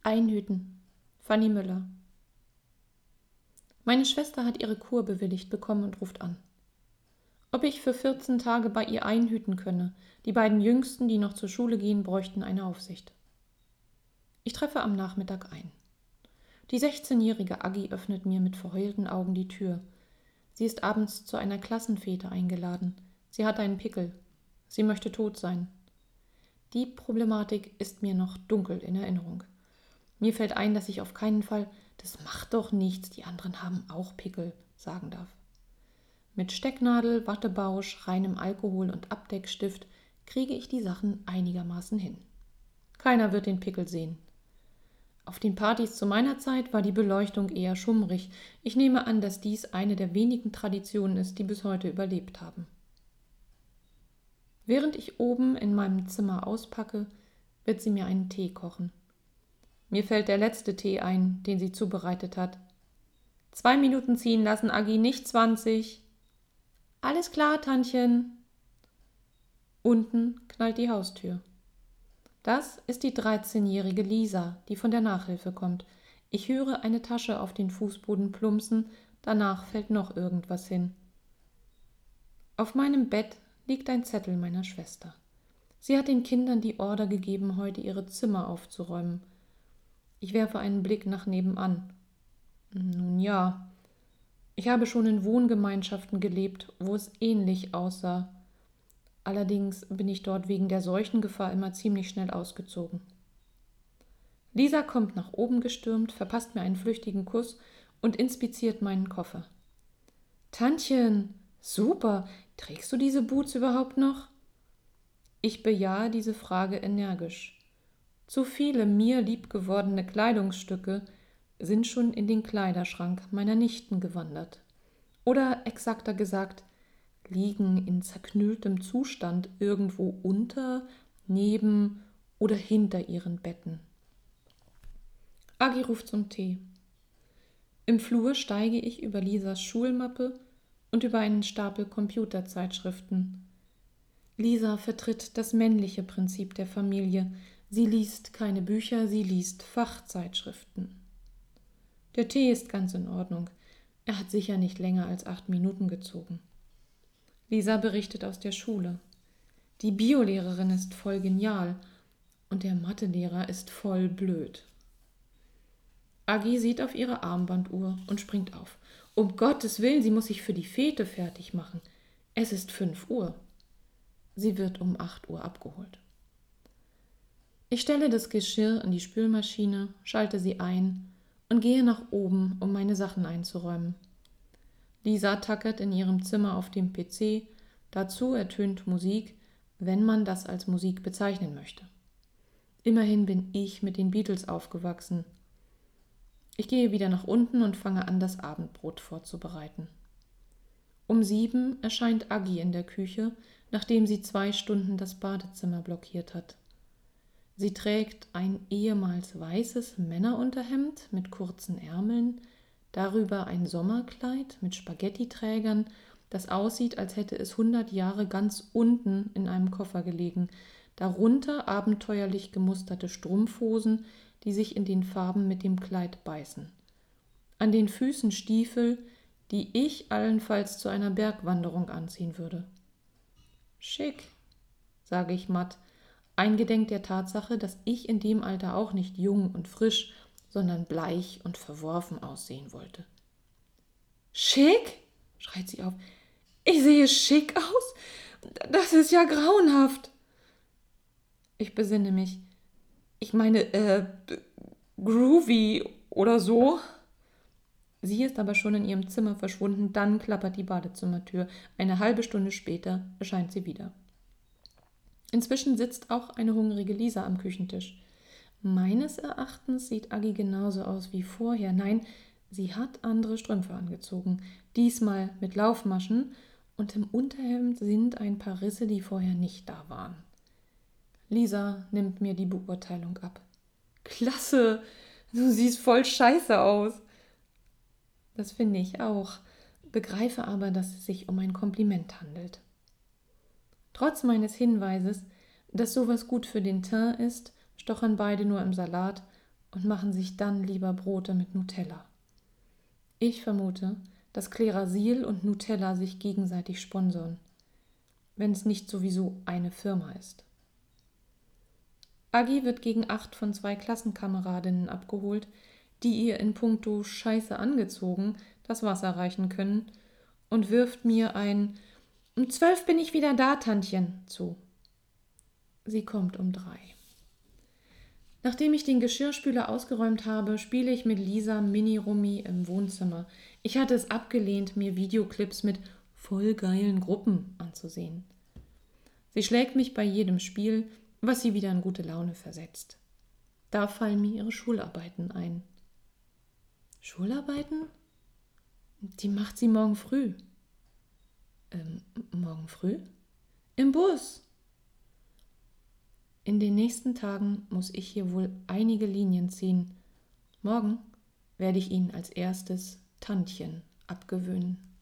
Einhüten. Fanny Müller. Meine Schwester hat ihre Kur bewilligt bekommen und ruft an. Ob ich für 14 Tage bei ihr einhüten könne. Die beiden Jüngsten, die noch zur Schule gehen, bräuchten eine Aufsicht. Ich treffe am Nachmittag ein. Die 16-jährige Aggi öffnet mir mit verheulten Augen die Tür. Sie ist abends zu einer Klassenfete eingeladen. Sie hat einen Pickel. Sie möchte tot sein. Die Problematik ist mir noch dunkel in Erinnerung. Mir fällt ein, dass ich auf keinen Fall „Das macht doch nichts, die anderen haben auch Pickel“ sagen darf. Mit Stecknadel, Wattebausch, reinem Alkohol und Abdeckstift kriege ich die Sachen einigermaßen hin. Keiner wird den Pickel sehen. Auf den Partys zu meiner Zeit war die Beleuchtung eher schummrig. Ich nehme an, dass dies eine der wenigen Traditionen ist, die bis heute überlebt haben. Während ich oben in meinem Zimmer auspacke, wird sie mir einen Tee kochen. Mir fällt der letzte Tee ein, den sie zubereitet hat. 2 Minuten ziehen lassen, Aggi, nicht 20. Alles klar, Tantchen. Unten knallt die Haustür. Das ist die 13-jährige Lisa, die von der Nachhilfe kommt. Ich höre eine Tasche auf den Fußboden plumpsen, danach fällt noch irgendwas hin. Auf meinem Bett liegt ein Zettel meiner Schwester. Sie hat den Kindern die Order gegeben, heute ihre Zimmer aufzuräumen. Ich werfe einen Blick nach nebenan. Nun ja, ich habe schon in Wohngemeinschaften gelebt, wo es ähnlich aussah. Allerdings bin ich dort wegen der Seuchengefahr immer ziemlich schnell ausgezogen. Lisa kommt nach oben gestürmt, verpasst mir einen flüchtigen Kuss und inspiziert meinen Koffer. Tantchen, super, trägst du diese Boots überhaupt noch? Ich bejahe diese Frage energisch. Zu viele mir liebgewordene Kleidungsstücke sind schon in den Kleiderschrank meiner Nichten gewandert. Oder exakter gesagt, liegen in zerknülltem Zustand irgendwo unter, neben oder hinter ihren Betten. Aggi ruft zum Tee. Im Flur steige ich über Lisas Schulmappe und über einen Stapel Computerzeitschriften. Lisa vertritt das männliche Prinzip der Familie. Sie liest keine Bücher, sie liest Fachzeitschriften. Der Tee ist ganz in Ordnung. Er hat sicher nicht länger als 8 Minuten gezogen. Lisa berichtet aus der Schule. Die Biolehrerin ist voll genial und der Mathelehrer ist voll blöd. Aggi sieht auf ihre Armbanduhr und springt auf. Um Gottes Willen, sie muss sich für die Fete fertig machen. Es ist 5 Uhr. Sie wird um 8 Uhr abgeholt. Ich stelle das Geschirr in die Spülmaschine, schalte sie ein und gehe nach oben, um meine Sachen einzuräumen. Lisa tackert in ihrem Zimmer auf dem PC, dazu ertönt Musik, wenn man das als Musik bezeichnen möchte. Immerhin bin ich mit den Beatles aufgewachsen. Ich gehe wieder nach unten und fange an, das Abendbrot vorzubereiten. Um 7 erscheint Aggi in der Küche, nachdem sie 2 Stunden das Badezimmer blockiert hat. Sie trägt ein ehemals weißes Männerunterhemd mit kurzen Ärmeln, darüber ein Sommerkleid mit Spaghettiträgern, das aussieht, als hätte es 100 Jahre ganz unten in einem Koffer gelegen, darunter abenteuerlich gemusterte Strumpfhosen, die sich in den Farben mit dem Kleid beißen. An den Füßen Stiefel, die ich allenfalls zu einer Bergwanderung anziehen würde. Schick, sage ich matt, eingedenk der Tatsache, dass ich in dem Alter auch nicht jung und frisch, sondern bleich und verworfen aussehen wollte. Schick? Schreit sie auf. Ich sehe schick aus? Das ist ja grauenhaft. Ich besinne mich. Ich meine, groovy oder so. Sie ist aber schon in ihrem Zimmer verschwunden, dann klappert die Badezimmertür. Eine halbe Stunde später erscheint sie wieder. Inzwischen sitzt auch eine hungrige Lisa am Küchentisch. Meines Erachtens sieht Aggi genauso aus wie vorher. Nein, sie hat andere Strümpfe angezogen, diesmal mit Laufmaschen, und im Unterhemd sind ein paar Risse, die vorher nicht da waren. Lisa nimmt mir die Beurteilung ab. Klasse, du siehst voll scheiße aus. Das finde ich auch, begreife aber, dass es sich um ein Kompliment handelt. Trotz meines Hinweises, dass sowas gut für den Teint ist, stochern beide nur im Salat und machen sich dann lieber Brote mit Nutella. Ich vermute, dass Klerasil und Nutella sich gegenseitig sponsern, wenn es nicht sowieso eine Firma ist. Agi wird gegen 8 von 2 Klassenkameradinnen abgeholt, die ihr in puncto Scheiße angezogen das Wasser reichen können, und wirft mir ein „Um 12 bin ich wieder da, Tantchen" zu. Sie kommt um 3. Nachdem ich den Geschirrspüler ausgeräumt habe, spiele ich mit Lisa Mini-Rummi im Wohnzimmer. Ich hatte es abgelehnt, mir Videoclips mit voll geilen Gruppen anzusehen. Sie schlägt mich bei jedem Spiel, was sie wieder in gute Laune versetzt. Da fallen mir ihre Schularbeiten ein. Schularbeiten? Die macht sie morgen früh. Morgen früh? Im Bus. In den nächsten Tagen muss ich hier wohl einige Linien ziehen. Morgen werde ich Ihnen als erstes Tantchen abgewöhnen.